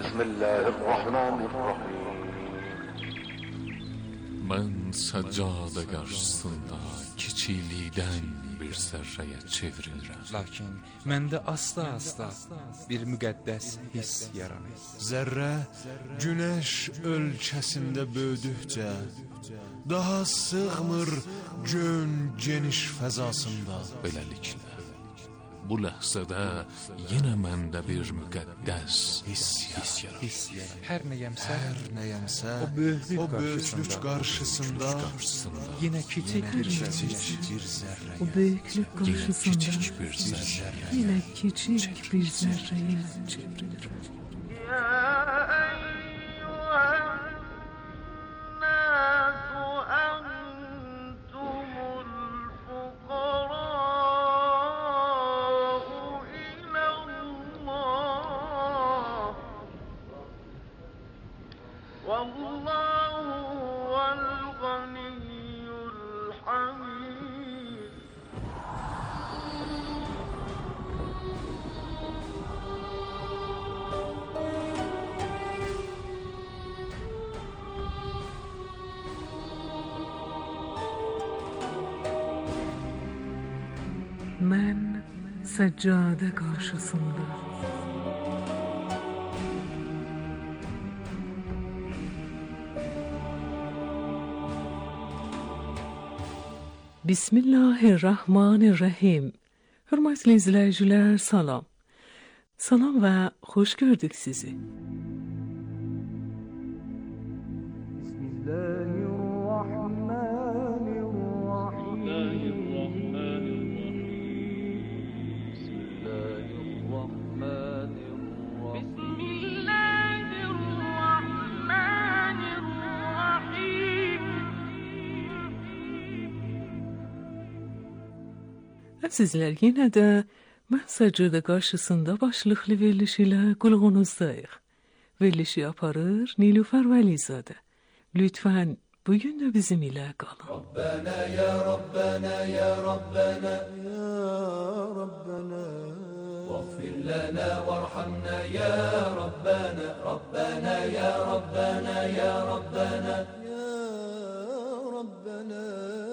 بسم الله الرحمن الرحیم. Ben səccada qarşısında kiçiklikdən bir zərrəyə çevrilirəm. Lakin məndə asta-asta bir müqəddəs hiss yaranır. Zərrə günəş ölkəsində böyüdükcə daha sığmır gön geniş fəzasında. Beləliklə, bu ləhzədə yenə məndə bir müqəddəs hiss yaranır. Hər nəyəmsə, o böyüklük qarşısında yenə kiçik bir zərrə. O böyüklük qarşısında yenə kiçik bir zərrəyə çevrilir. Mən səccadə qarşısında Bismillahirrahmanirrahim. Hörmətli izləyicilər, salam. Salam və xoş gördük sizi. Əzizlər, yenə də mən səccadə qarşısında başlıqlı veriliş ilə qulağınızdayıq. Verilişi aparır Nilüfer Vəlizadə. Lütfən bugün də bizim ilə qalın. Rabbana ya Rabbana ya Rabbana ya Rabbana Vaghfir lana warhamna ya Rabbana Rabbana ya Rabbana ya Rabbana ya Rabbana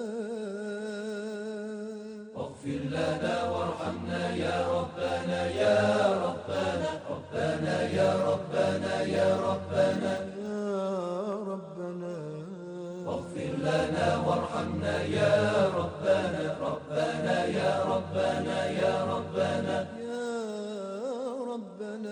واغفر لنا وارحمنا يا ربنا يا ربنا ربنا يا ربنا يا ربنا يا ربنا واغفر لنا وارحمنا يا ربنا ربنا يا ربنا يا ربنا يا ربنا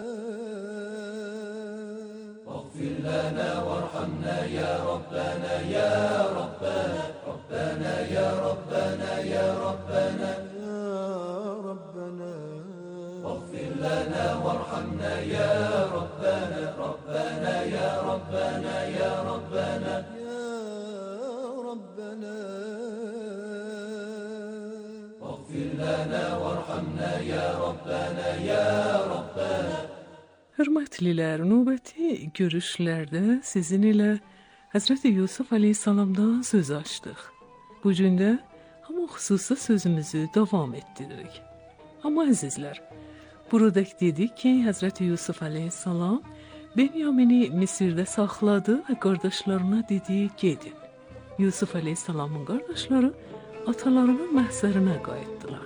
واغفر لنا وارحمنا يا ربنا يا ربنا ربنا يا ربنا يا ربنا يا ربنا واغفر لنا وارحمنا يا ربنا ربنا يا ربنا يا ربنا يا ربنا واغفر لنا وارحمنا يا ربنا يا ربنا. Hörmətlilər, növbəti görüşlərdə sizin ilə Həzrəti Yusuf Aleyhisselam'dan söz açdıq. Bu gün də hamı xüsusi sözümüzü davam etdiririk. Amma əzizlər, burada dedik ki, Həzrəti Yusuf Aleyhisselam Benyamin'i Misirdə saxladı və qardaşlarına dedi, gedin. Yusuf Aleyhisselam'ın qardaşları atalarının məhzərinə qayıtdılar.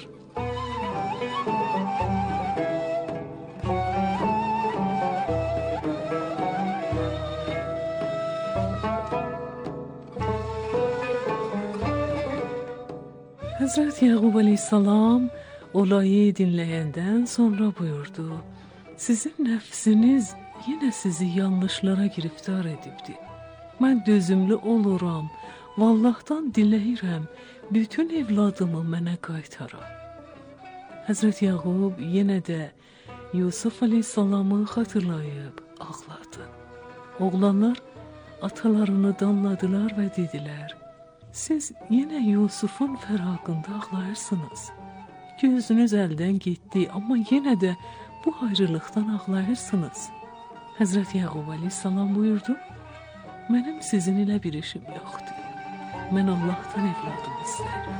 Həzrət Yaqub Aleyhisselam olayı dinləyəndən sonra buyurdu, sizin nəfsiniz yenə sizi yanlışlara giriftar edibdir. Mən dözümlü oluram, vallahdan diləyirəm, bütün evladımı mənə qaytaram. Həzrət Yaqub yenə də Yusuf Aleyhisselam'ı xatırlayıb ağladı. Oğlanlar atalarını danladılar və dedilər, siz yenə Yusuf'un fəraqında ağlayırsınız. Gözünüz əldən getdi, amma yenə də bu ayrılıqdan ağlayırsınız. Həzrət Yaqub Aleyhisselam buyurdu, mənim sizin ilə bir işim yoxdur. Mən Allah'tan evladım istəyirəm.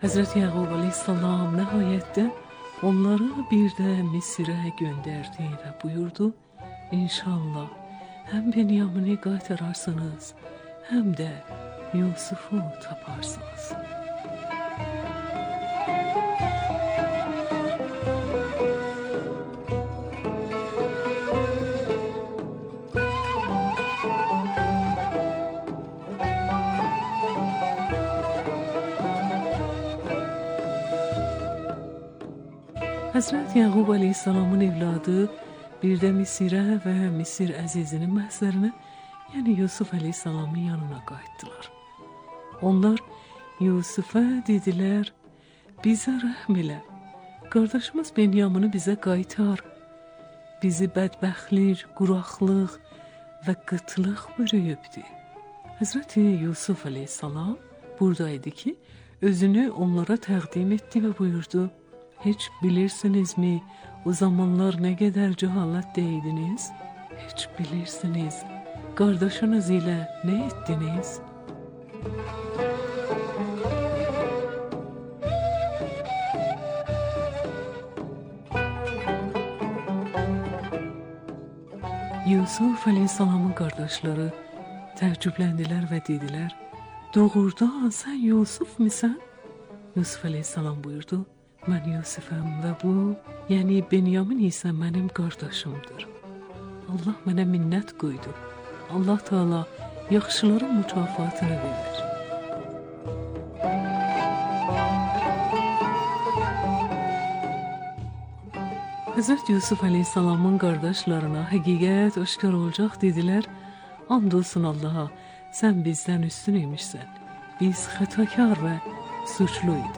Həzrət Yaqub əleyhissalam nəhayətdə onları bir də Misirə göndərdi və buyurdu: İnşallah həm Benyamini qaytararsınız, həm də Yusufu taparsınız. Həzrət Yaqub əleyhissalamın evladı bir də Misirə və Misir əzizinin məhzərinə, yəni Yusuf əleyhissalamın yanına qayıtdılar. Onlar Yusufa dedilər: bizə rəhm elə, qardaşımız Benyamini bizə qaytar, bizi bədbəxtlik, quraqlıq və qıtlıq bürüyübdür. Həzrət Yusuf əleyhissalam buradaydı ki, özünü onlara təqdim etdi və buyurdu: heç bilirsinizmi o zamanlar nə qədər cəhalətdəydiniz? Heç bilirsiniz qardaşınız ilə nə etdiniz? Yusuf əleyhissalamın qardaşları təəccübləndilər və dedilər: doğrudan sən Yusuf misən? Yusuf əleyhissalam buyurdu: mən Yusufəm və bu, yəni Benyamin isə mənim qardaşımdır. Allah mənə minnət qoydu. Allah Teala yaxşıların mükafatını verir. Həzrət Yusuf əleyhissalamın qardaşlarına həqiqət aşkar olacaq dedilər: and olsun Allaha, sən bizdən üstün imişsən. Biz xətakar və suçlu idik.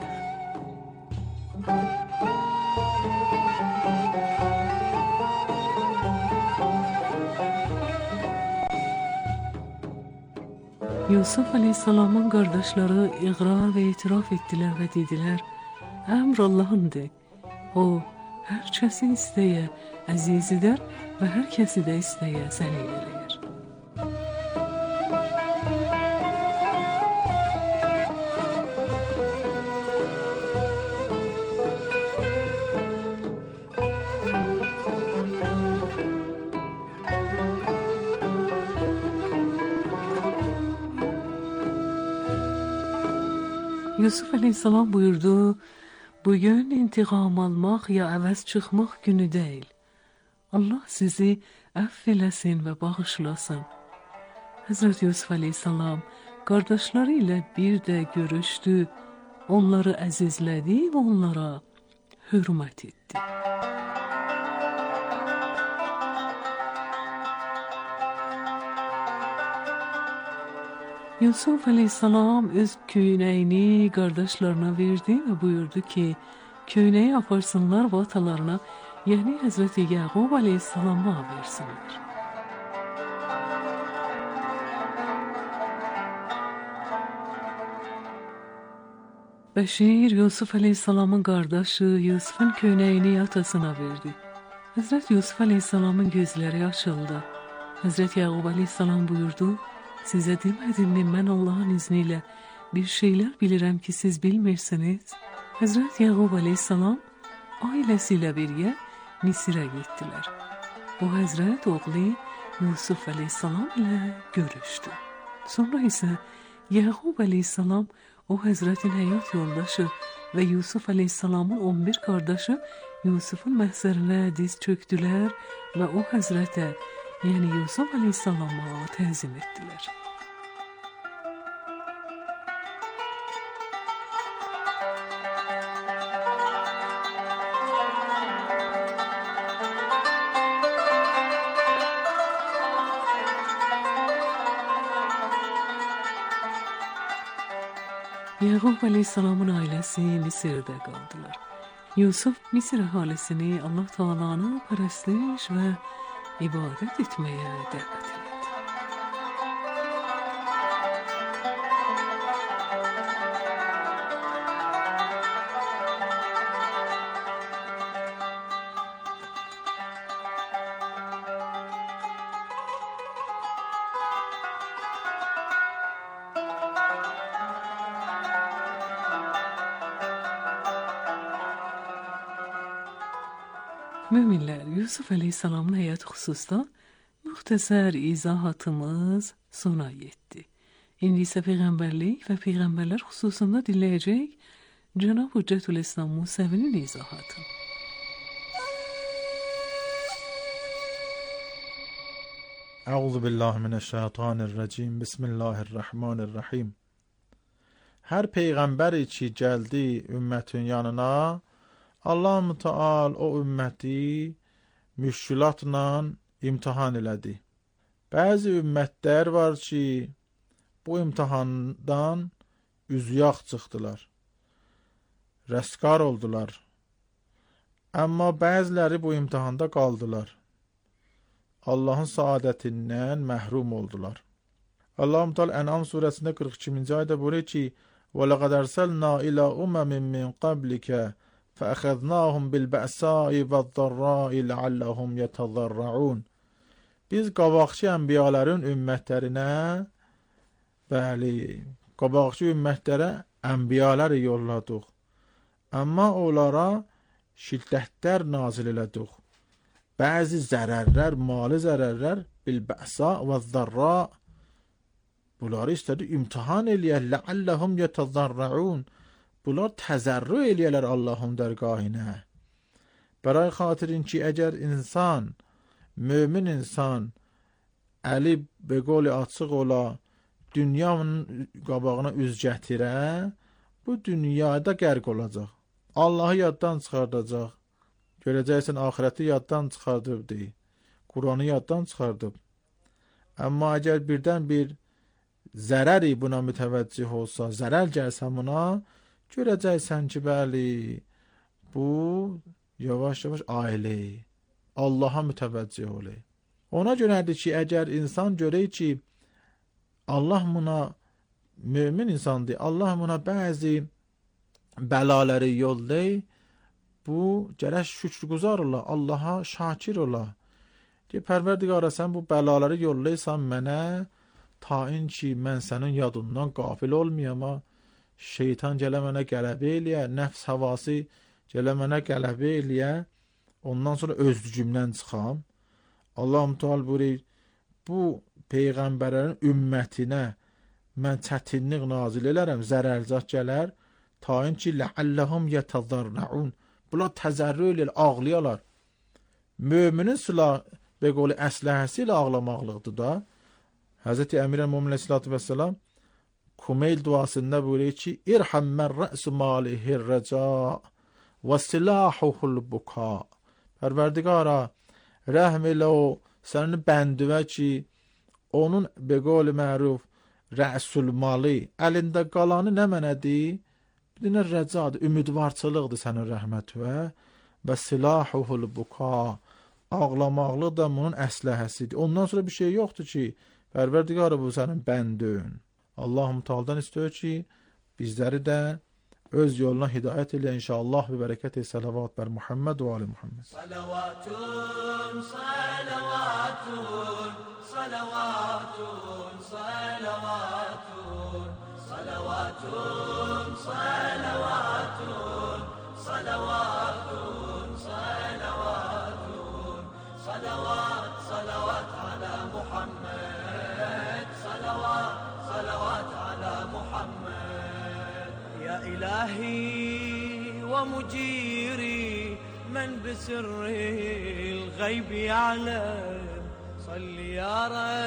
Yusuf əleyhissalamın qardaşları iqrar və etiraf etdilər və dedilər: əmr Allahındır. O, hər kəsi istəyə əziz edər və hər kəsi də istəyə zəlil eləyər. Yusuf əleyhissalam buyurdu: bugün intiqam almaq ya əvəz çıxmaq günü deyil. Allah sizi əfv eləsin və bağışlasın. Həzrət Yusuf əleyhissalam qardaşları ilə bir də görüşdü, onları əzizlədi və onlara hörmət etdi. Yusuf əleyhissalam öz köynəyini qardaşlarına verdi və buyurdu ki, köynəyi aparsınlar və atalarına, yəni Həzrəti Yaqub əleyhissalama versinlər. Bəşir Yusuf əleyhissalamın qardaşı Yusufun köynəyini atasına verdi. Həzrət Yusuf əleyhissalamın gözləri açıldı. Həzrət Yaqub əleyhissalam buyurdu: sizə demədimmi mən Allahın izni ilə bir şeylər bilirəm ki, siz bilmirsiniz? Həzrət Yaqub əleyhissalam ailəsi ilə birgə Misirə getdilər. Bu Həzrət oğlu Yusuf əleyhissalam ilə görüşdü. Sonra isə Yaqub əleyhissalam o Həzrətin həyat yoldaşı və Yusuf əleyhissalamın 11 qardaşı Yusufun məhzərinə diz çöktülər və o Həzrətə, yəni Yusuf əleyhissalama təzim etdilər. Yaqub əleyhissalamın ailəsi Misirdə qaldılar. Yusuf Misir əhalisini Allah Taala'nı pərəstiş və ibadət etməyə dəvət etdi. Müminler, Yusuf Aleyhisselam'ın hayatı hususda muhtasar izahatımız sona yetti. İndi ise peygamberlik ve peygamberler hususunda dinleyecek Cenab-ı Hüccetülislam Musevi'nin izahatı. Euzubillahimineşşeytanirracim. Bismillahirrahmanirrahim. Her peygamberi ki geldi ümmetin yanına, Allah-u Teala o ümmeti müşkülatla imtihan elədi. Bəzi ümmətlər var ki, bu imtihandan üzüyaq çıxdılar, rəskar oldular. Amma bəziləri bu imtihanda qaldılar. Allahın saadətindən məhrum oldular. Allah-u Teala En'am surəsində 42-ci ayədə buyurur ki, وَلَقَدْ أَرْسَلْنَا إِلَى أُمَمٍ مِّن قَبْلِكَ فَأَخَذْنَاهُمْ بِالْبَأْسَاءِ وَالضَّرَّاءِ لَعَلَّهُمْ يَتَضَرَّعُونَ. Biz qabaqçı ənbiyaların ümmətlərinə, qabaqçı ümmətlərə ənbiyaları yolladıq. Amma onlara şiddətlər nazil elədik. Bəzi zərərlər, mali zərərlər, bilbəsa və zərra, bunları istədi imtihan eləyər, ləalləhum yətəzərrəun, bunlar təzərrü eləyərlər Allahın dərgahına. Bəray xatirin ki, əgər insan, mömin insan, əli beqoli açıq ola, dünyanın qabağına üz gətirə, bu dünyada qərq olacaq. Allahı yaddan çıxardacaq. Görəcəksən, ahirəti yaddan çıxardıb deyil. Quranı yaddan çıxardıb. Amma əgər birdən bir zərəri buna mütəvəccih olsa, zərər gəlsə buna, görəcəksən ki, bəli, bu yavaş-yavaş ailə, Allaha mütəvəccih olur. Ona görədir ki, əgər insan görək ki, Allah buna mömin insandır, Allah buna bəzi bəlaları yollayır, bu gərək şükrgüzar ola, Allaha şakir ola. Ki, Pərverdigara, sən bu bəlaları yollayırsan mənə, tayin ki, mən sənin yadından qafil olmayama, şeytan gələ mənə qələbə eləyə, nəfs havası gələ mənə qələbə eləyə, ondan sonra özlüyümdən çıxam. Allah-u Teala buyurur, bu peyğəmbərlərin ümmətinə mən çətinlik nazil elərəm, zərərzat gələr, tayin ki, ləalləhum yətəzərrəun, bunlar təzərrü eləyər, ağlayalar. Müminin silah və qolu əsləhəsi ilə ağlamaqlıqdır da. Hz. Əmir-i Mömin Aleyhisselatü Vesselam Kumeyl duasında buyuruyor ki, İrhammər rə'su malihir rəca və silahuhul buka. Pərverdigara, rəhm elə o sənin bəndüvə ki, onun beqol-i məruf rəsul mali, əlində qalanı nə mənədir? Bir dənə rəcadır, ümidvarçılıqdır sənin rəhmətüvə və silahuhul buka. Ağlamaqlıq da bunun əsləhəsidir. Ondan sonra bir şey yoxdur ki, Pərverdigarı bu sənin bəndün. Allah-u Teala'dan istiyor ki, bizləri də öz yoluna hidayət elə inşallah və bərəkət salavat bər Muhammed və ali Muhammed. Salavatun, salavatun, salavatun, salavatun, salavatun, salavatun, salavatun, salavatun, salavat, salavat ala Muhammed, salavat, salavat ala Muhammed. Ya ilahi wa mujiri من بسر الغيب يعلم صل يا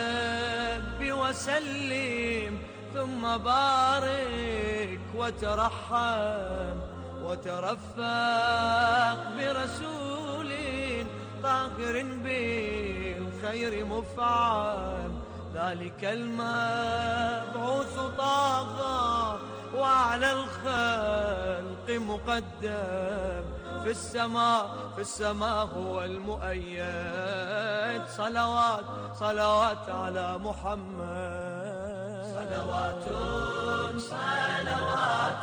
ربي وسلم ثم بارك وترحم وترفق برسول طاهر بالخير مفعم ذلك المبعوث طاغى وعلى الخلق مقدم في السماء هو المؤيد صلوات صلوات على محمد صلوات صلوات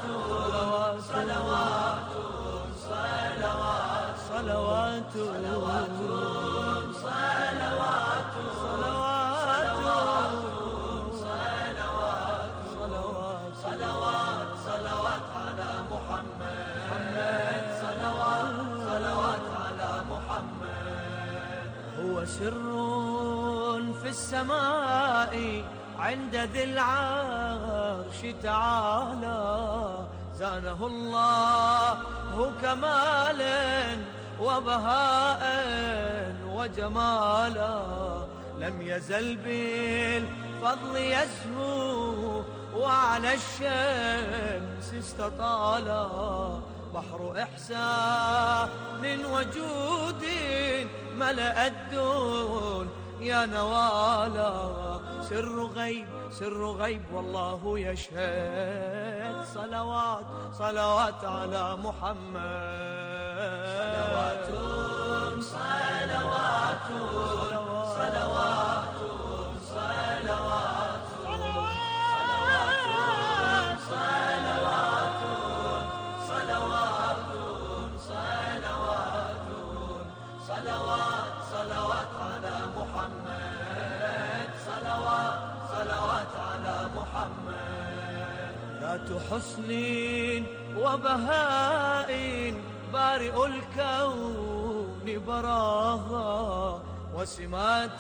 صلوات صلوات صلوات صلوات صلوات صلوات صلوات على محمد صلوات صلوات على محمد سر في السماء عند ذي العرش تعالى زانه الله كمالا وبهاء وجمالا لم يزل بالفضل يزهو وعلى الشمس استطالا بحر إحسان وجود ملأ الدون يا نوالا سر غيب والله يشهد صلوات على محمد صلوات على محمد صلوات على محمد ذات حسن وبهاء بارئ الكون براها وسمات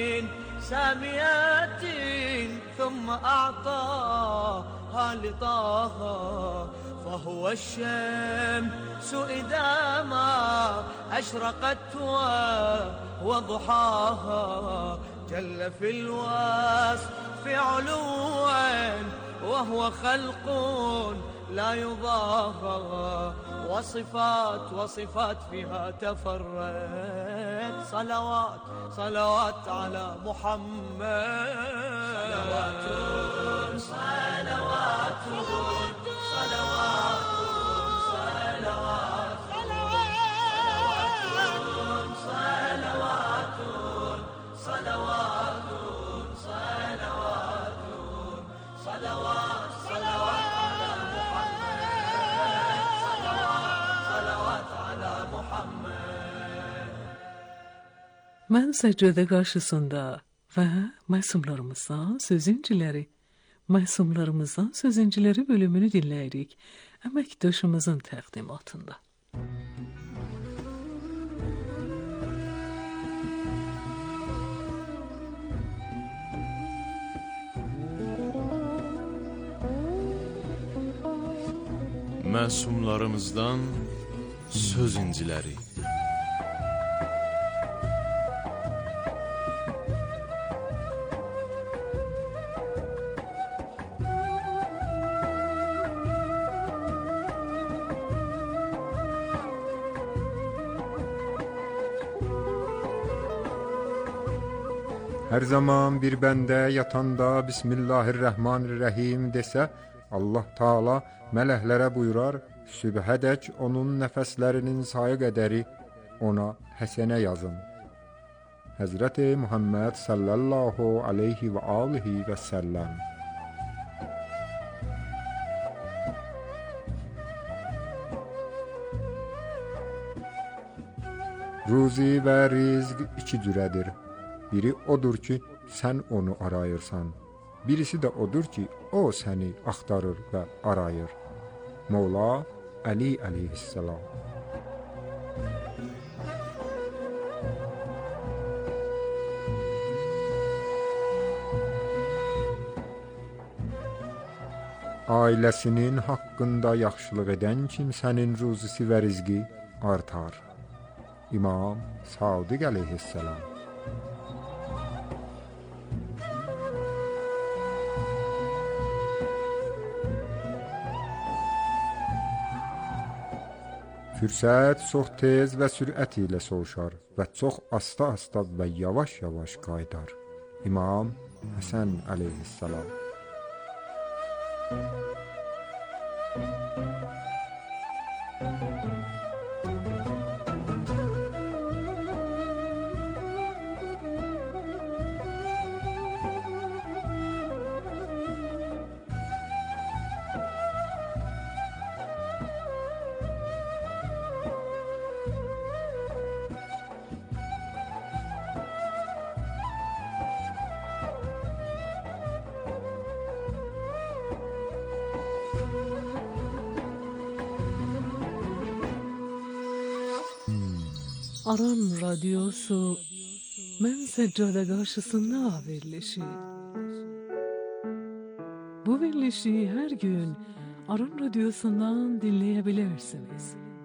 ساميات ثم أعطاها لطاها فهو الشمس إذا ما أشرقت وضحاها جل في الوصف علوا وهو خلق لا يضاهى وصفات فيها تفرد صلوات على محمد صلوات Mən səccədə qarşısında və məsumlarımızdan sözüncüləri bölümünü dinləyirik əməkdaşımızın təqdimatında. Məsumlarımızdan söz inciləri. Hər zaman bir bəndə yatanda Bismillahirrahmanirrahim desə, Allah Taala mələklərə buyurar, sübhədək onun nəfəslərinin sayı qədəri ona həsənə yazın. Həzrəti Muhammed sallallahu aleyhi və alihi və səlləm. Ruzi və rizq iki cürədir. Biri odur ki, sən onu arayırsan. Birisi də odur ki, o səni axtarır və arayır. Mevla Ali aleyhisselam. Ailəsinin haqqında yaxşılıq edən kimsənin ruzisi və rizqi artar. İmam Sadiq aleyhisselam. Fürsət çox tez və sürət ilə soğuşar və çox asta və yavaş qaydar. İmam Həsən aleyhisselam. Aran Radyosu Mən səccada qarşısında verilişi. Bu verilişi hər gün Aran Radyosu'ndan dinleyebilirsiniz.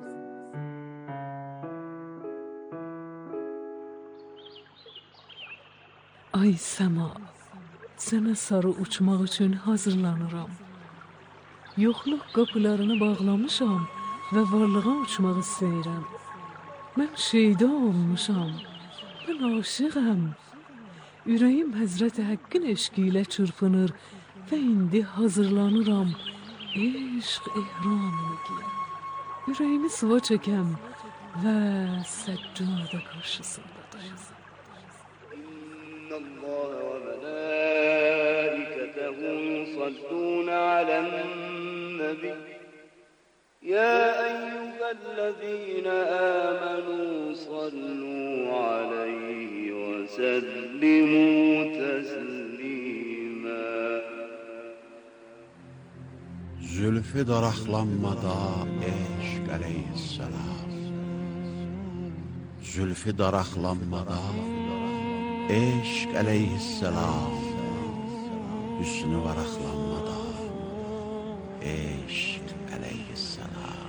Ay səma, sənə sarı uçmaq üçün hazırlanıram. Yoxluq qapılarını bağlamışam və varlığa uçmaq istəyirəm. Mən şeyda olmuşam, mən aşığam. Ürəyim Həzrət Həqqin eşqi ilə çırpınır və indi hazırlanıram eşq ehramını giyə. Ürəyimi sıva çəkəm və səccada qarşısında dayanım. الله وملائكته يصلون على النبي يا أيها الذين آمنوا صلوا عليه وسلموا تسليما Zülfü daraqlanmada eşq əleyhissalam. Zülfü daraqlanmada eşq əleyhissalam. Hüsnü varaqlanmada eşq əleyhissalam.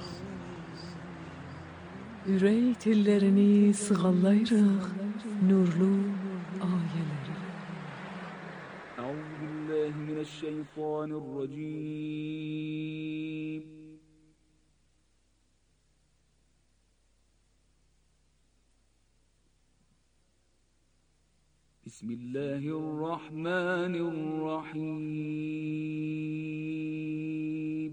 Ürək tellərini sığallayırıq nurlu ayələri. أعوذ بالله من الشيطان الرجيم بسم الله الرحمن الرحيم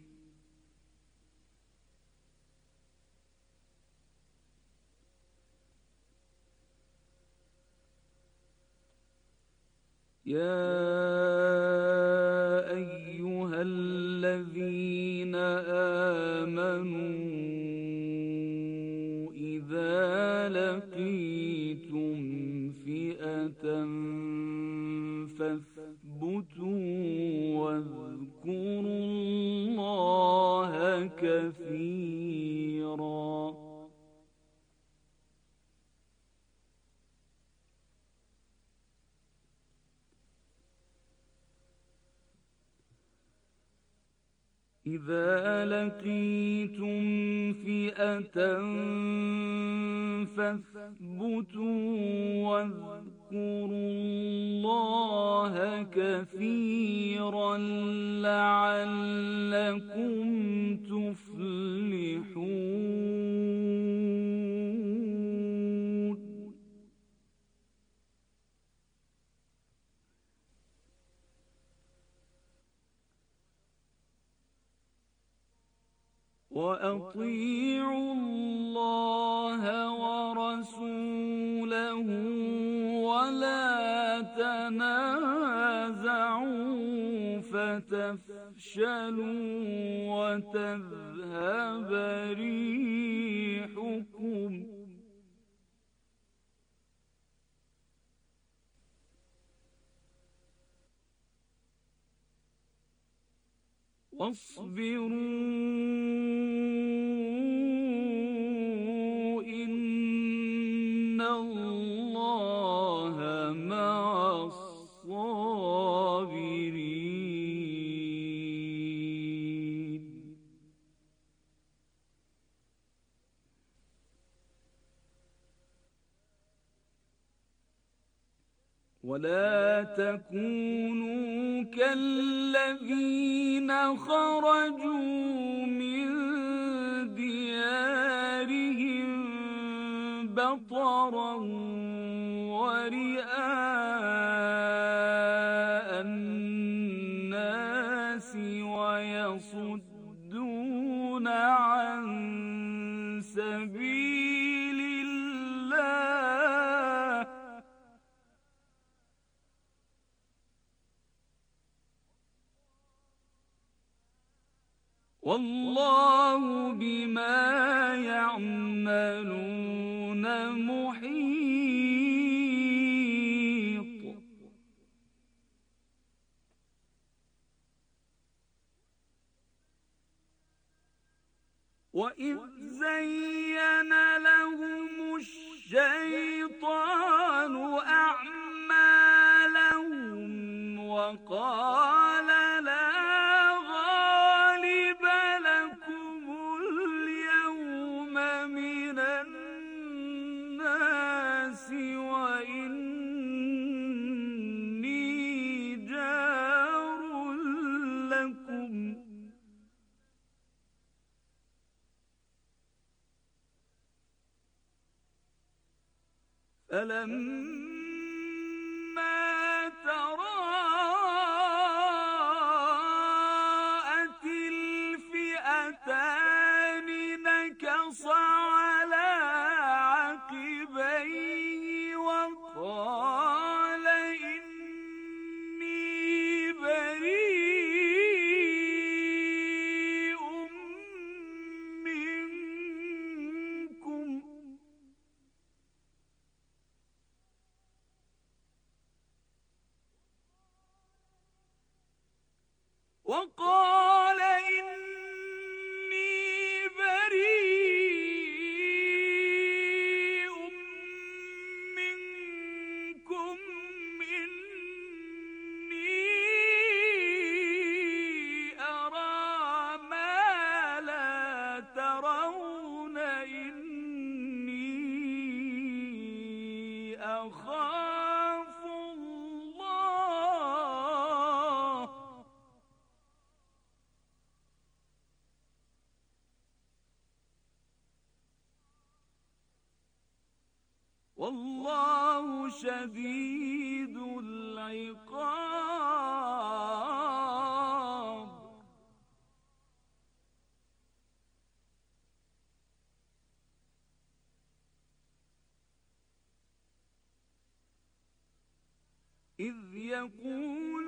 يا أيها الذين آمنوا إذا لقيتم فئة فاثبتوا واذكروا الله كثيرا إذا لقيتم فئة فاثبتوا واذكروا الله كثيرا لعلكم تفلحون وأطيعوا الله ورسوله ولا تنازعوا فتفشلوا وتذهب ريحكم واصبروا إن الله مع الصابرين ولا تكونوا كالذين خرجوا من ديارهم بطرا ورئاء الناس ويصدون عن سبيل الله والله بما يعملون محيط وإذ زين لهم الشيطان فلما تراءت الفئتان نكص على عقبيه وقال إني بريء منكم إني أرى ما لا ترون إني أخاف الله والله شديد العقاب إذ يقول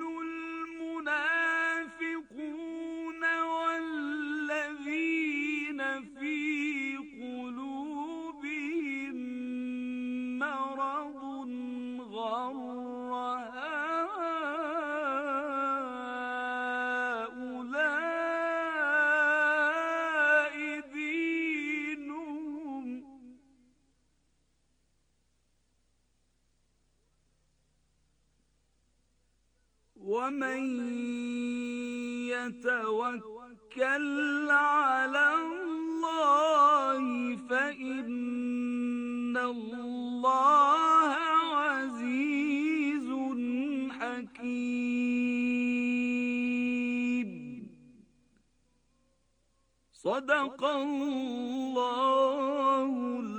المنافقون والذين في قلوبهم مرض غر هؤلاء دينهم ومن يتوكل على الله فإن الله عزيز حكيم صدق الله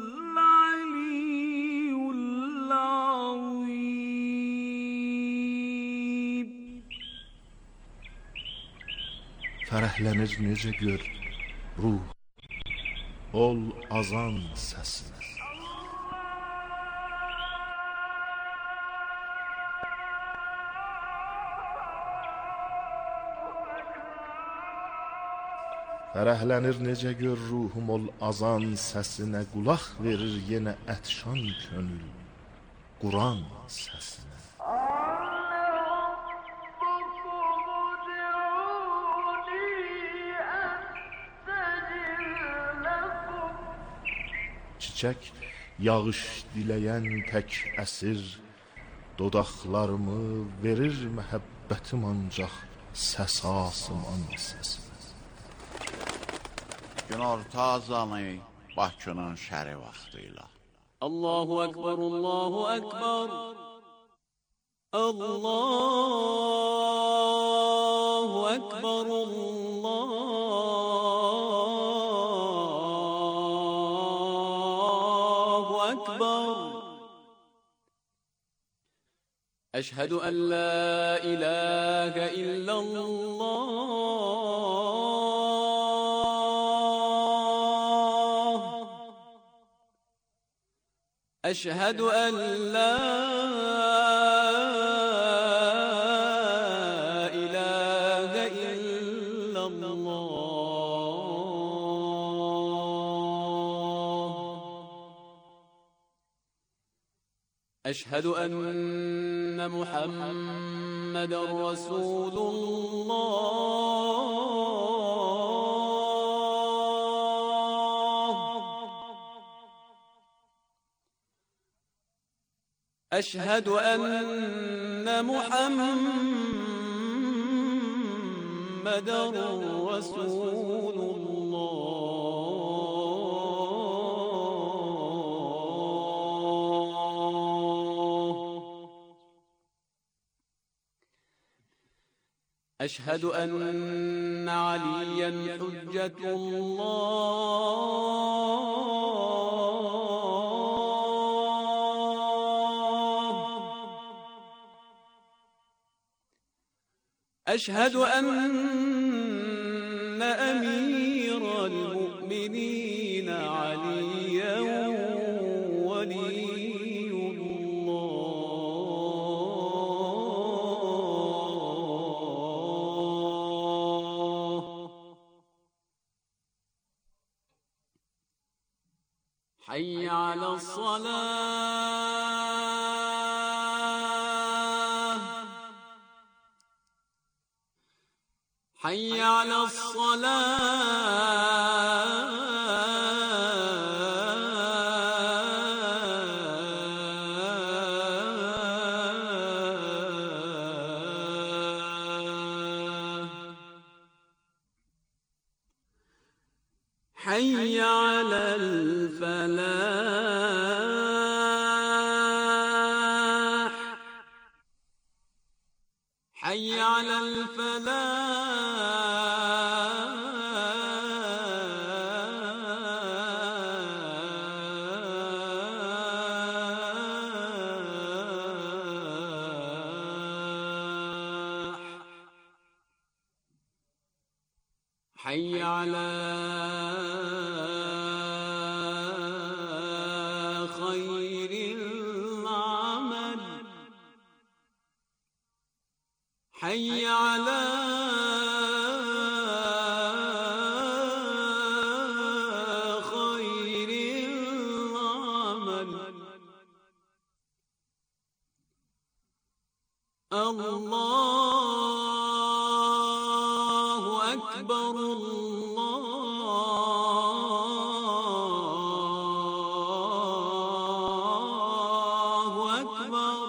العلي العظيم. Fərəhlənir necə gör ruh, ol azan səsinə. Fərəhlənir necə gör ruhum ol azan səsinə, qulaq verir yenə ətşan könül Quran səsinə. Çiçək yağış diləyən tək əsir, dodaqlarımı verir məhəbbətim ancaq səs asıman səsinə. Günorta azanı Bakının şəri vaxtıyla. Allahu Ekber, Allahu Ekber. Allahu Ekber, Allahu Ekber. Eşhedü en la ilahe illallah. أشهد أن لا إله إلا الله. أشهد أن محمد رسول الله. أشهد أن محمد رسول الله. أشهد أن عليا حجة الله. أشهد أن أمير المؤمنين عليا ولي الله. حي على الصلاة، حي على الصلاة، حي على الفلاح، حي على الفلاح، حي على خير العمل، حي على خير العمل. الله أكبر، الله أكبر،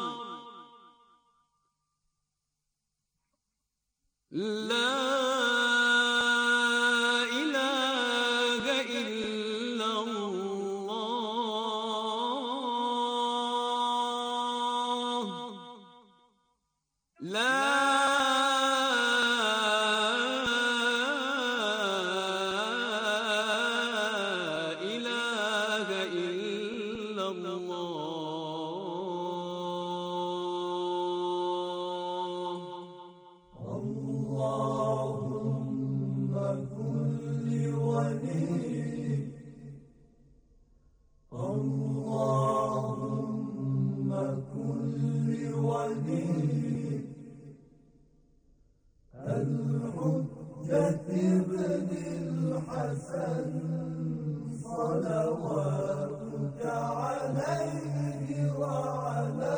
لا إله إلا الله، لا إله إلا الله. اللهم كن لوليك، اللهم كن لوليك الحجة ابن الحسن صلواتك عليه وعلى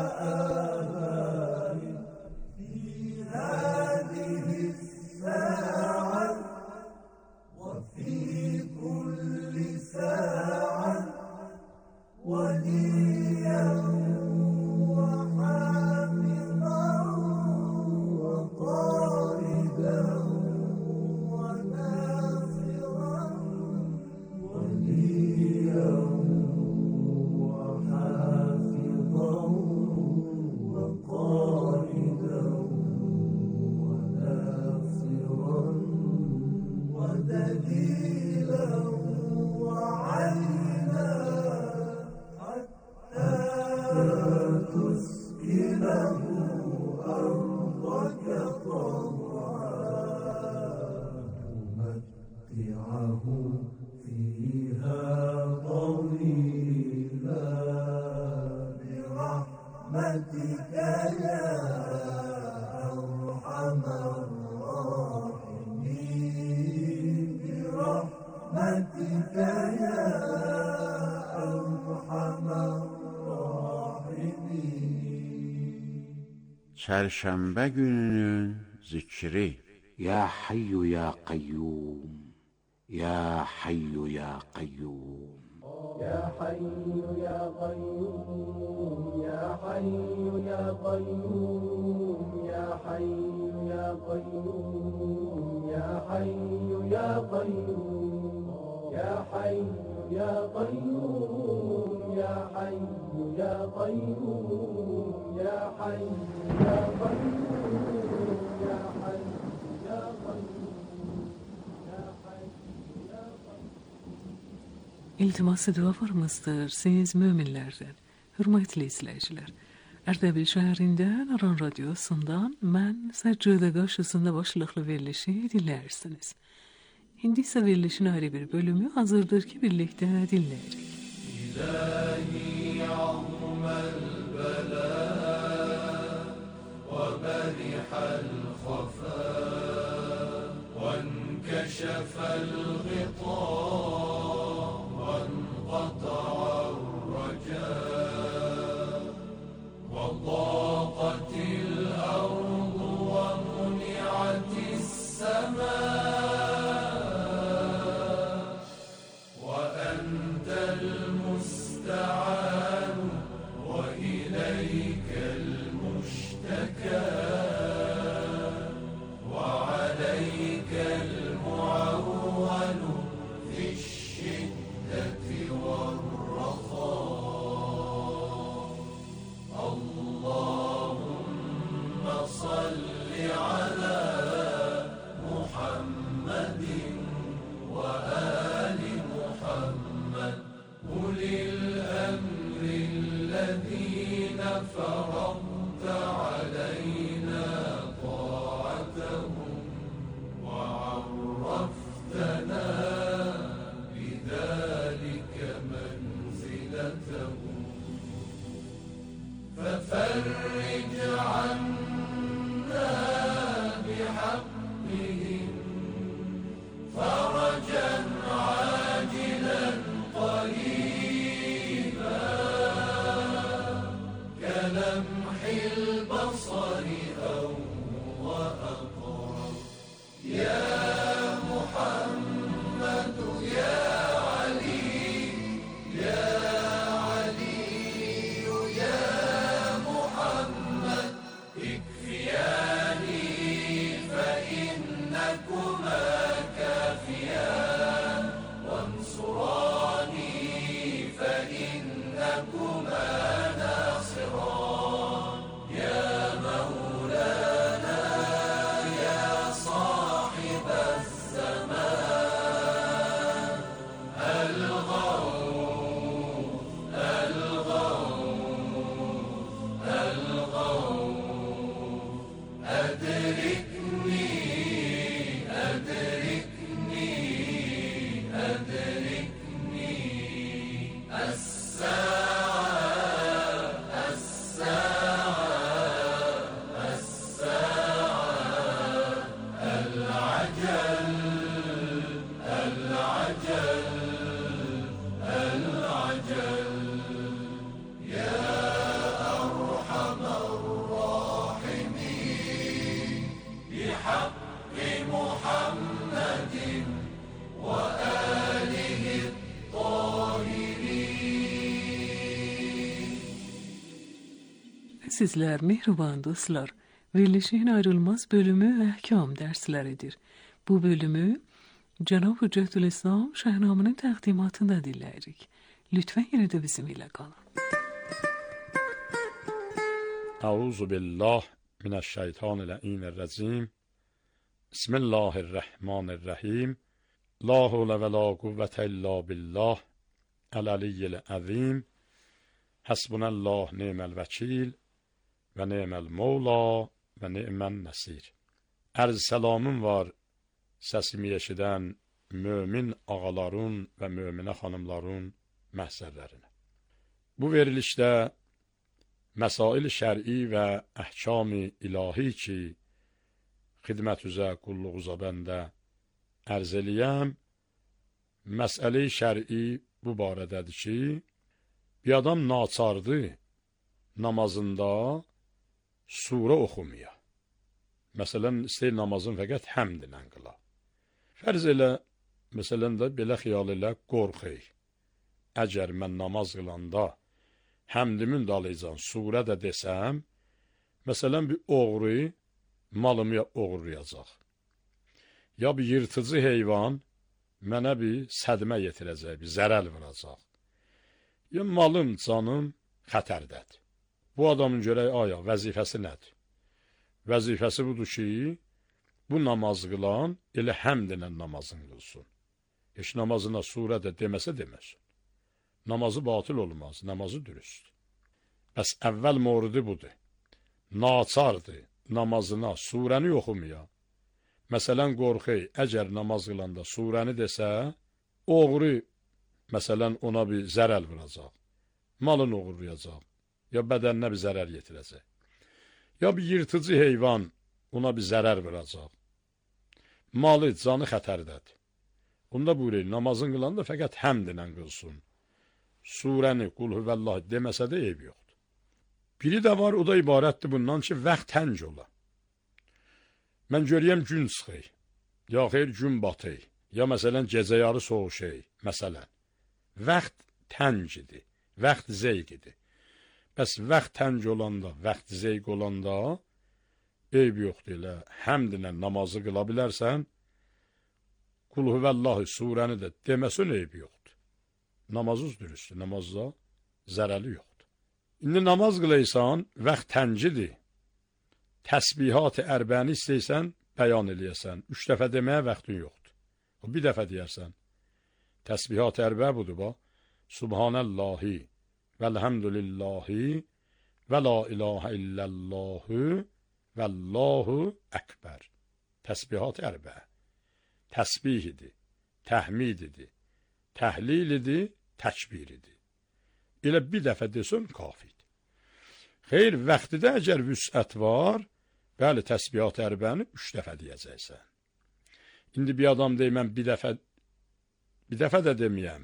آله في هذه الساعة وفي كل ساعة وليا وحافظا وطاردا وناصرا، وليا وحافظا وطاردا وناصرا ودليلا وعينا، حتى تسكنه أرضك طوعا تمتعه فيها طويلا برحمتك يا أرحم الراحمين، برحمتك يا أرحم الراحمين. Çərşənbə gününün zikri. Ya Hayyu ya Qayyum, Ya Hayyu ya Qayyum. يا حي يا قيوم، يا حي يا قيوم، يا حي يا قيوم، يا حي يا قيوم، يا حي يا قيوم، يا حي يا قيوم، يا حي يا قيوم، يا حي يا قيوم، يا حي يا قيوم. İltiması dualarımızdır siz müminlerden. Hürmetli izleyiciler, Ərdəbil şəhərində Naran Radiosundan mən Səccadə qarşısında başlıqlı verilişi dinləyirsiniz. İndi isə verilişin ayrı bir bölümü hazırdır ki, birlikdə dinləyirik. İlahi azməl bələ və bərihəl xəfə və nkəşəfəl ğita və nqata'ar rəcə وضاقت الأرض ومنعت السماء وأنت المستعان وإليك المشتكى وعليك المعول في الشدة والرخاء اللهم صل على محمد وآل محمد أولي الأمر الذين فرضت علينا طاعتهم وعرفتنا بذلك منزلتهم ففرج عنا بحقهم فرجا عاجلا قريبا كلمح البصر أو وأقرب يا محمد يا علي يا Sizler mehriban dostlar, verilişin ayrılmaz bölümü ehkam dersleridir. Bu bölümü Cenab-ı Hüccetülislam Şahnamının təqdimatında dinləyirik. Lütfen yine de bizimle kalın. Euzu billah mineşşeytanirracim. Bismillahirrahmanirrahim. La havle ve la kuvvete illa billah. El-aliyyil azim. Hasbunallah ni'mel vekil ve ni'mel mevla ve ni'men nesir. Arz selamım var səsimi eşidən mömin ağaların və möminə xanımların məhzərlərinə. Bu verilişdə məsail şər'i və əhkam-ı ilahi ki, xidmətüzə, qulluğuza bəndə ərz eləyəm, məsələ-i şər'i bu barədədir ki, bir adam naçardır namazında surə oxumuya. Məsələn, istəyir namazın fəqət həmdlə qıla. Fərz elə, məsələn də belə xiyal elə, qorxey. Əgər mən namaz qılanda həmdimin dalaycan surə də desəm, məsələn, bir oğru malımı ya oğurlayacaq. Ya bir yırtıcı heyvan mənə bir sədmə yetirəcək, bir zərəl vuracaq. Ya malım, canım xətərdədir. Bu adamın görək, aya, vəzifəsi nədir? Vəzifəsi budur ki, bu namaz qılan elə həmdlə namazın qılsın. Heç namazına surə də deməsə deməsin. Namazı batıl olmaz, namazı dürüst. Bəs əvvəl moridi budur. Naçardır, namazına surəni oxumuya. Məsələn, qorxu, əgər namaz qılanda surəni desə, oğru, məsələn, ona bir zərər vuracaq. Malını oğurlayacaq, ya bədəninə bir zərər yetirəcək. Ya bir yırtıcı heyvan ona bir zərər vuracaq. Malı, canı xətərdədir. Onda buyurur, namazın qılanda fəqət həmdlə qılsın. Surəni, qul huvəllah deməsə də eyb yoxdur. Biri də var, o da ibarətdir bundan ki, vaxt tənc ola. Mən görəyəm gün çıxır, ya xeyr gün batır, ya məsələn gecə yarı soğuşur, məsələn. Vaxt təncidir, vaxt zeyqidir. Bəs vaxt tənc olanda, vaxt zeyq olanda, eyb yoxdur elə, həmdlə namazı qıla bilərsən, qul huvəllahi surəni də deməsin eyb yoxdur. Namazız dürüstür, namazda zərəli yoxdur. İndi namaz qılaysan, vaxt təncidir. Təsbihat-ı ərbəni istəysən, bəyan eləyəsən. 3 dəfə deməyə vaxtın yoxdur. O bir dəfə deyərsən. Təsbihat-ı ərbə budur, bax. Subhanəllahi vəlhəmdülillahi və la ilahə illəllahu vəllahu əkbər. Təsbihat-ı ərbə. Təsbih idi, təhmid idi, təhlil idi, təkbir idi. Elə bir dəfə desən, kafidir. Xeyr, vaxtidə əgər vüsət var, bəli, təsbihat-ı ərbəni 3 dəfə deyəcəksən. İndi bir adam deyir, mən bir dəfə də deməyəm,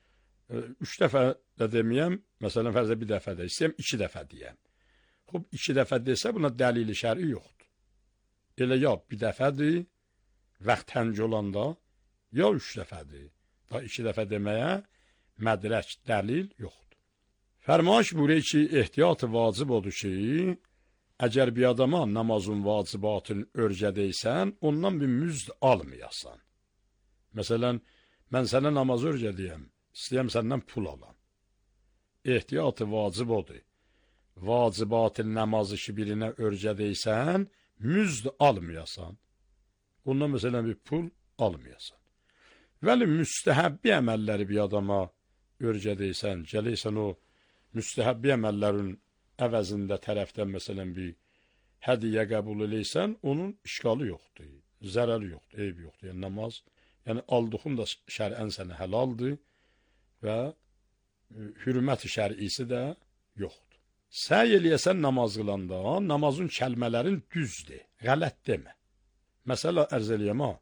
3 dəfə də deməyəm, məsələn, fərzə bir dəfə də istəyəm, 2 dəfə deyəm. Xub, 2 dəfə desə, buna dəlili şəri yoxdur. Elə ya bir dəfədir, vaxt tənc olanda, ya 3 dəfədir. Da 2 dəfə deməyə mədrək, dəlil yoxdur. Fərmaş buyuruyor ki, ehtiyat-ı vacib odur ki, əgər bir adama namazın vacibatını örgədəysən, ondan bir müzd almayasan. Məsələn, mən sənə namaz örgədəyəm, istəyəm səndən pul alam. Ehtiyat-ı vacib odur. Vacibatı namazı ki, birinə örgədəysən, müzd almayasan. Ondan məsələn bir pul almayasan. Vəli müstəhəbbi əməlləri bir adama örgədəysən, gələysən o müstəhəbbi əməllərin əvəzində tərəfdən məsələn bir hədiyə qəbul eləysən, onun işgalı yoxdur, zərəri yoxdur, eyb yoxdur. Yəni namaz, yəni aldığın da şərən sənə həlaldır və hürmət-i şər'isi də yoxdur. Səy eləyəsən namaz qılanda, namazın kəlmələrin düzdür, qələt demə. Məsələ ərz eləyəm ha,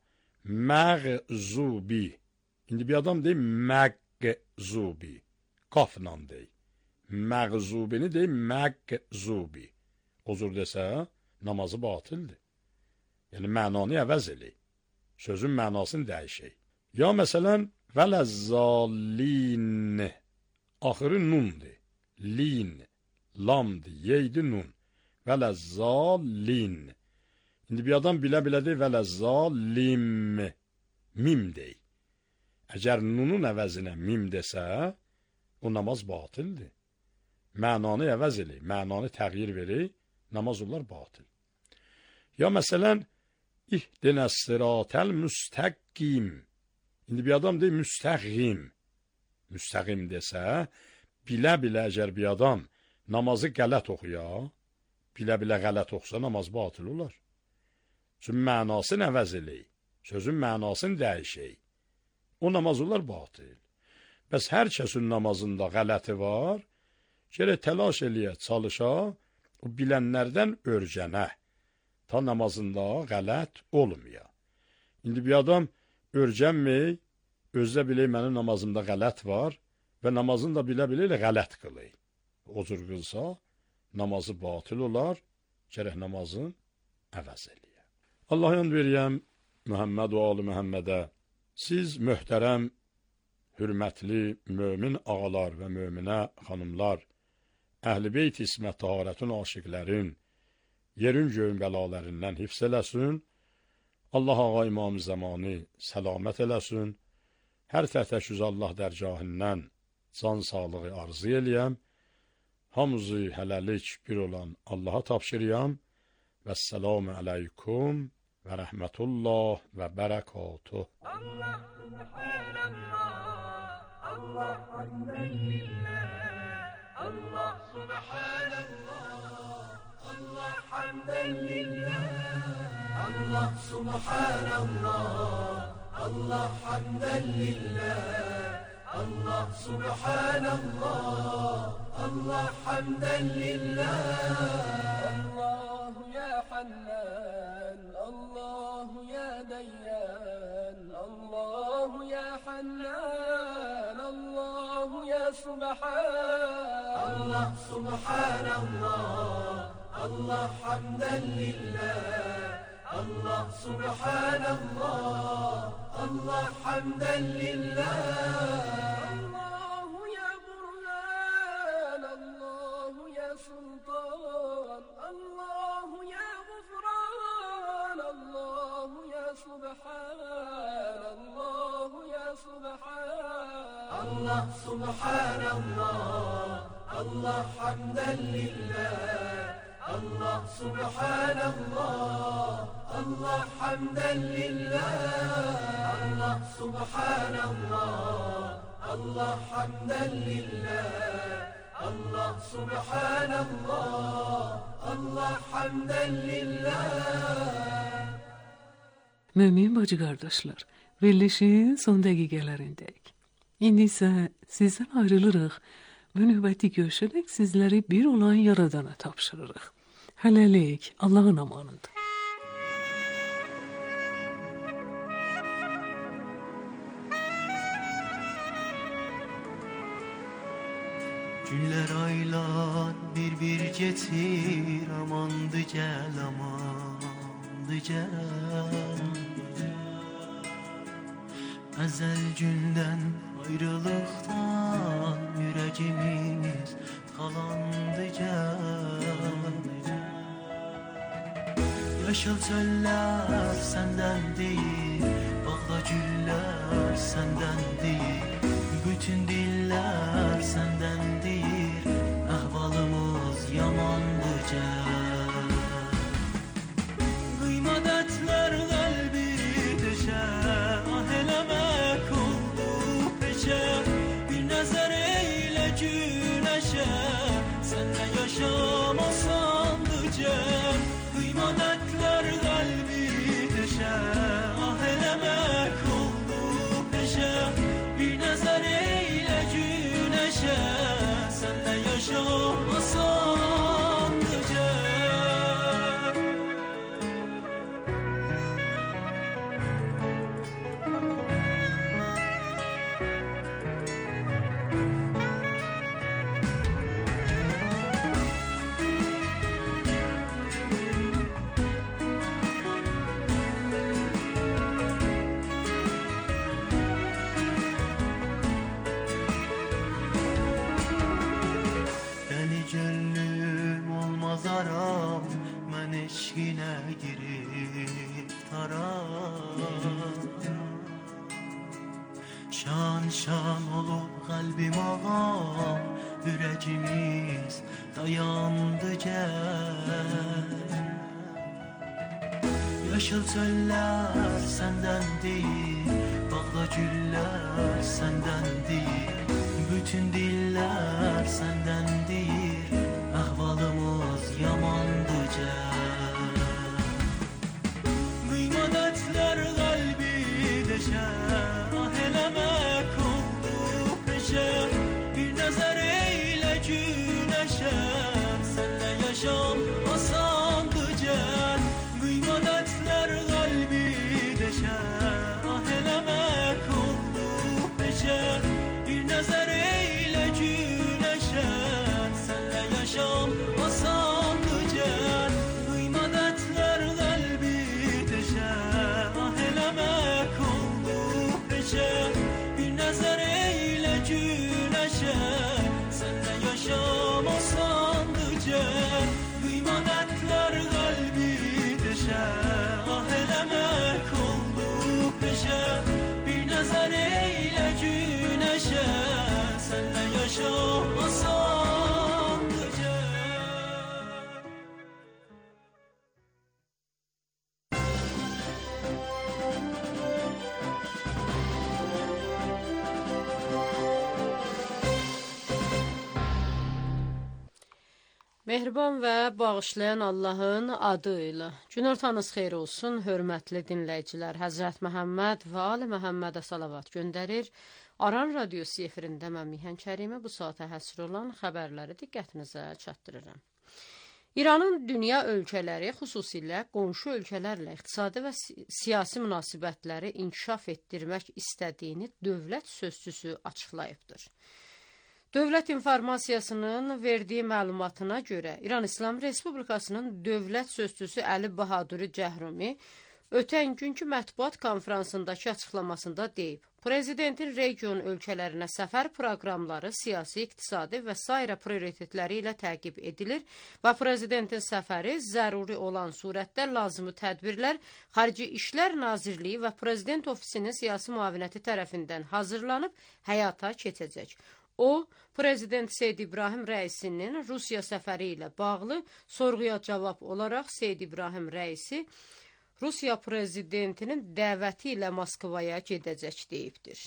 məğzubi. İndi bir adam deyir, məqzubi. Qafla deyir. Məğzubini deyir, məqzubi. Ozur desə, namazı batildir. Yəni, mənanı əvəz eləyir. Sözün mənasını dəyişək. Ya məsələn, vələzzalin. Axırı nundur. Lin. Lamdır. Yeydi nun. Vələzzalin. İndi bir adam bilə-bilə deyir, vələzzalim. Mim deyir. Əgər nunun əvəzinə mim desə, o namaz batildir. Mənanı əvəz eləyir, mənanı təğyir verir, namaz olar batil. Ya məsələn, İhdinəs sıratəl müstəqim. İndi bir adam deyir, müstəqim. Müstəqim desə, bilə-bilə əgər bir adam namazı qələt oxuya, bilə-bilə qələt oxusa, namaz batil olar. Çünki mənasını əvəz eləyir, sözün mənasını dəyişək. O namaz olar batil. Bəs hər kəsin namazında qələti var, gərək təlaş eləyə, çalışa, o bilənlərdən örgənə, ta namazında qələt olmaya. İndi bir adam örgənmək, özdə bilək mənim namazımda qələt var və namazını da bilə-bilə ilə qələt qılır. O cür qılsa, namazı batil olar, gərək namazın əvəz eləyə. Allah yan veriyəm Muhammed və Ali Muhammedə, siz möhtərəm, hürmətli mömin ağalar və möminə xanımlar, Əhl-i Beyt İsmət Taharətin aşiqlərin, yerin göyün bəlalərindən hifz eləsin, Allah ağa İmam-ı Zamanı səlamət eləsin, hər təhtəşüz Allah dərgahından can sağlığı arzu eləyəm, hamızı hələlik bir olan Allaha tapşırıyam, vəssalamu aleykum və rəhmətullah və bərəkatuh. Allah subhanallah, Allah hamdən lillah. الله سبحان الله الله حمدا لله الله سبحان الله الله حمدا لله الله سبحان الله الله حمدا لله الله يا حنان الله يا ديان الله يا حنان الله يا سبحان الله سبحان الله الله حمدا لله الله سبحان الله الله حمدا لله الله يا برهان الله يا سلطان الله يا غفران الله يا سبحان الله يا سبحان الله سبحان الله الله حمدا لله الله سبحان الله الله حمدا لله الله سبحان الله الله حمدا لله الله سبحان الله الله حمدا لله. Mümin bacı kardeşler, birleşin son dəqiqələrindəyik. İndi isə sizdən ayrılırıq və növbəti görüşərək sizləri bir olan Yaradana tapşırırıq. Hələlik, Allahın amanında. Günler aylar bir getir, amandı gel amandı gel. Əzəl gündən ayrılıqdan yüreğimiz talandı gel. Yaşıl çöller senden değil, bağda güller senden değil. Bütün diller senden değil, ahvalımız yamandı gel. Kıymadetler kalbi düşer, ah elemek oldu peşe. Bir nazar eyle güneşe, senle yaşamasandı gel. Kıymadetler kalbi düşer, ah elemek oldu peşe. Bir nazar eyle güneşe, senle yaşamasan gece. Aram, mən eşqinə giriftaram. Şan şan olub qalbim ağam, ürəcimiz dayandı gəl. Yaşıl çöllər səndən deyil, bağda güllər səndən deyil. Bütün dillər səndən deyil, ahvalımız yamandı gel. Kıymadetler kalbi deşer, ah elemek oldu peşe. Bir nazar eyle güneşe, senle yaşam asandı gel. Kıymadetler kalbi deşer, ah elemek oldu peşe. Bir nazar eyle güneşe, senle yaşam asandı gel. Mehriban və bağışlayan Allahın adı ilə. Günortanız xeyir olsun, hörmətli dinləyicilər. Həzrət Məhəmməd və Ali Məhəmmədə salavat göndərir. Aran radiosu efirində mən Mihan Kərimə bu saata həsr olan xəbərləri diqqətinizə çatdırıram. İranın dünya ölkələri, xüsusilə qonşu ölkələrlə iqtisadi və siyasi münasibətləri inkişaf etdirmək istədiyini dövlət sözçüsü açıqlayıbdır. Dövlət informasiyasının verdiyi məlumatına görə İran İslam Respublikasının dövlət sözçüsü Əli Bahaduri Cəhrumi ötən günkü mətbuat konferansındakı açıqlamasında deyib, Prezidentin region ölkələrinə səfər proqramları siyasi, iqtisadi və sairə prioritetləri ilə təqib edilir və Prezidentin səfəri zəruri olan surətdə lazımi tədbirlər Xarici İşlər Nazirliyi və Prezident Ofisinin siyasi müavinəti tərəfindən hazırlanıb həyata keçəcək. O, Prezident Seyid İbrahim Rəisinin Rusiya səfəri ilə bağlı sorğuya cavab olaraq Seyid İbrahim Rəisi Rusiya Prezidentinin dəvəti ilə Moskvaya gedəcək deyibdir.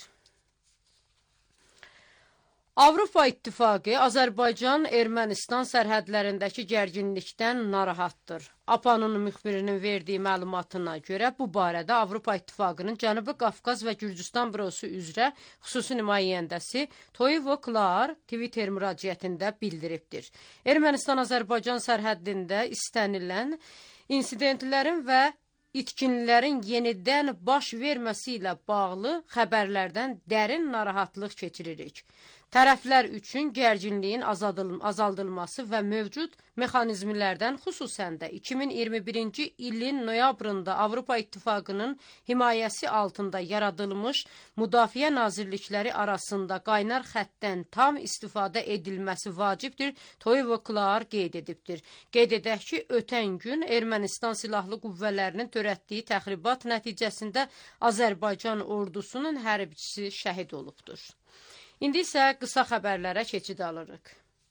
Avropa İttifaqı Azərbaycan-Ermənistan sərhədlərindəki gərginlikdən narahatdır. APA'nın müxbirinin verdiyi məlumatına görə bu barədə Avropa İttifaqının Cənubi Qafqaz və Gürcüstan bürosu üzrə xüsusi nümayəndəsi Toivo Klar Twitter müraciətində bildiribdir. Ermənistan-Azərbaycan sərhəddində istənilən insidentlərin və itkinlərin yenidən baş verməsi ilə bağlı xəbərlərdən dərin narahatlıq keçiririk. Tərəflər üçün gərginliyin azaldılması və mövcud mexanizmlərdən xüsusən də 2021-ci ilin noyabrında Avropa İttifaqının himayəsi altında yaradılmış Müdafiə Nazirlikləri arasında qaynar xəttdən tam istifadə edilməsi vacibdir, Toivo Klar qeyd edibdir. Qeyd edək ki, ötən gün Ermənistan Silahlı Qüvvələrinin törətdiyi təxribat nəticəsində Azərbaycan ordusunun hərbçisi şəhid olubdur. İndi isə qısa xəbərlərə keçid alırıq.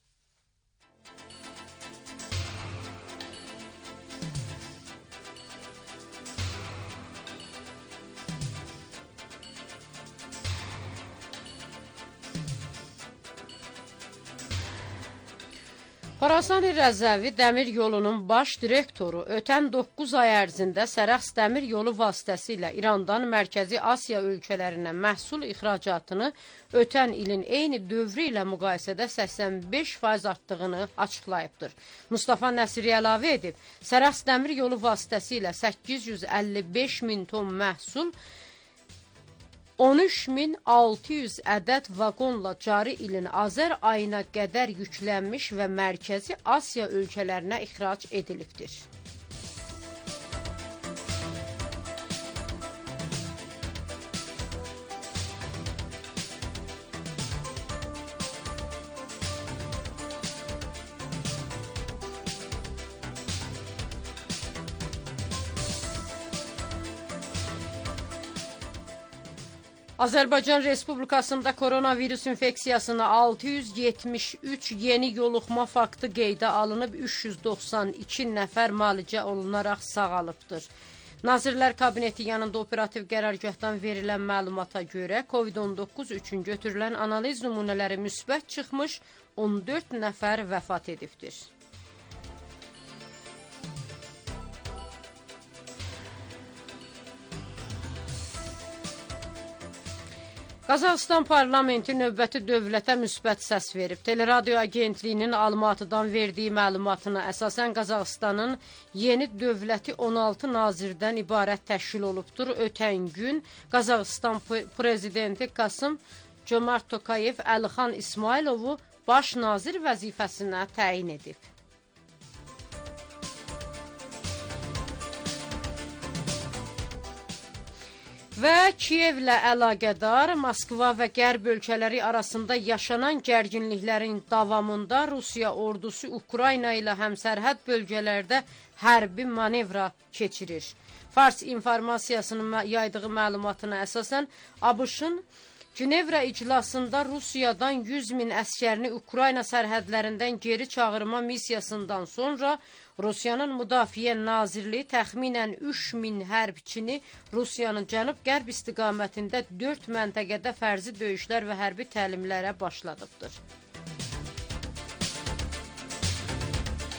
Xorasani Rəzəvi dəmir yolunun baş direktoru ötən 9 ay ərzində Sərəx dəmir yolu vasitəsilə İrandan Mərkəzi Asiya ölkələrinə məhsul ixracatını ötən ilin eyni dövrü ilə müqayisədə 85% artdığını açıqlayıbdır. Mustafa Nəsiri əlavə edib, Sərəx dəmir yolu vasitəsilə 855 min ton məhsul 13.600 ədəd vaqonla cari ilin Azər ayına qədər yüklənmiş və Mərkəzi Asiya ölkələrinə ixrac edilibdir. Azərbaycan Respublikasında koronavirus infeksiyasına 673 yeni yoluxma faktı qeydə alınıb, 392 nəfər müalicə olunaraq sağalıbdır. Nazirlər Kabineti yanında operativ qərargahdan verilən məlumata görə COVID-19 üçün götürülən analiz nümunələri müsbət çıxmış, 14 nəfər vəfat edibdir. Qazaxıstan parlamenti növbəti dövlətə müsbət səs verib. Teleradio agentliyinin Almatıdan verdiyi məlumatına əsasən Qazaxıstanın yeni dövləti 16 nazirdən ibarət təşkil olubdur. Ötən gün Qazaxıstan prezidenti Kasım Cömart Tokayev Əlixan İsmailovu baş nazir vəzifəsinə təyin edib. Və Kiyevlə əlaqədar Moskva və Qərb ölkələri arasında yaşanan gərginliklərin davamında Rusiya ordusu Ukrayna ilə həmsərhəd bölgələrdə hərbi manevra keçirir. Fars informasiyasının yaydığı məlumatına əsasən ABŞ-ın Cenevra iclasında Rusiyadan 100 min əskərini Ukrayna sərhədlərindən geri çağırma missiyasından sonra Rusiyanın Müdafiə Nazirliyi təxminən 3 min hərbçini Rusiyanın cənub-qərb istiqamətində 4 məntəqədə fərzi döyüşlər və hərbi təlimlərə başladıbdır.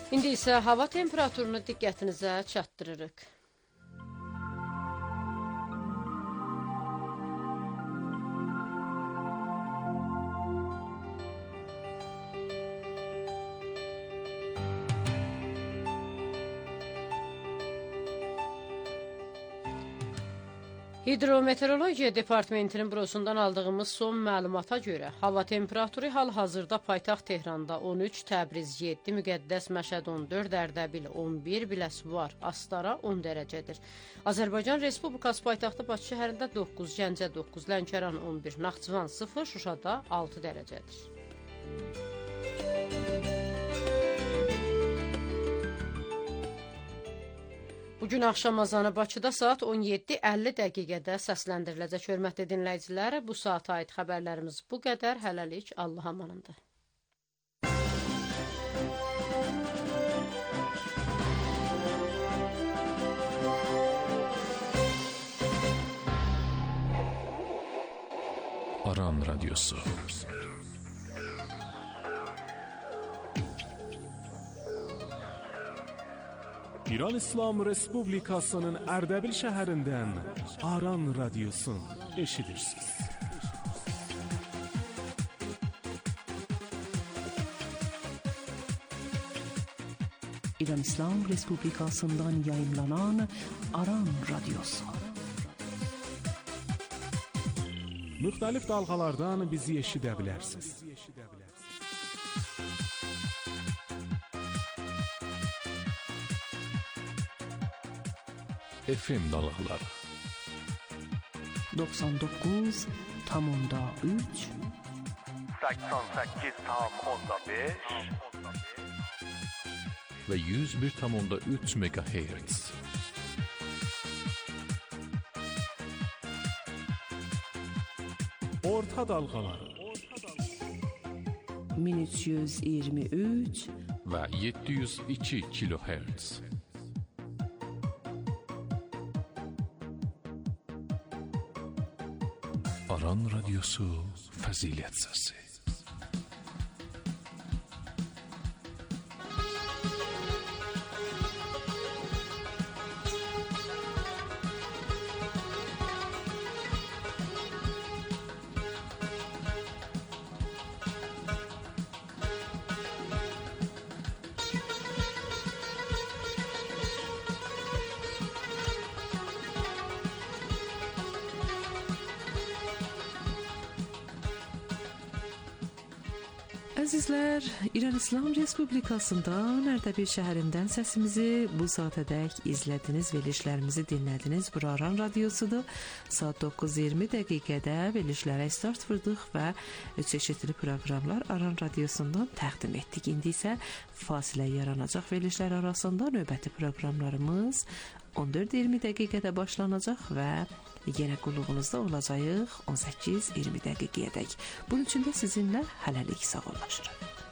İndi isə hava temperaturunu diqqətinizə çatdırırıq. Hidrometeorologiya Departamentinin bürosundan aldığımız son məlumata görə hava temperaturu hal-hazırda paytaxt Tehranda 13, Təbriz 7, Müqəddəs Məşəd 14, Ərdəbil 11, Biləsuvar, Astara 10 dərəcədir. Azərbaycan Respublikası paytaxtı Bakı şəhərində 9, Gəncə 9, Lənkəran 11, Naxçıvan 0, Şuşada 6 dərəcədir. Bugün axşam azanı Bakıda saat 17:50 dəqiqədə səsləndiriləcək. Hörmətli dinləyicilər, bu saata aid xəbərlərimiz bu qədər. Hələlik Allah amanında. Aran Radyosu. İran İslam Respublikasının Ərdəbil şəhərindən Aran Radyosu eşidirsiniz. İran İslam Respublikasından yayımlanan Aran Radyosu. Müxtəlif dalğalardan bizi eşidə bilərsiniz. FM dalgaları 99,3 88,5 ve 101,3 MHz. Orta dalgaları 1323 ve 702 kHz. Aran Radyosu Fazilet Sesi. Əzizlər, İran İslam Respublikasından Ərdəbil şəhərindən səsimizi bu saatədək izlədiniz, verilişlərimizi dinlədiniz. Bura Aran Radyosudur. Saat 9:20 dəqiqədə verilişlərə start vurdıq və çeşitli proqramlar Aran Radyosundan təqdim etdik. İndi isə fasilə yaranacaq verilişlər arasında növbəti proqramlarımız 14:20 dəqiqədə başlanacaq və yenə qulluğunuzda olacağıq 18:20 dəqiqəyədək. Bunun üçün də sizinlə hələlik sağollaşırıq.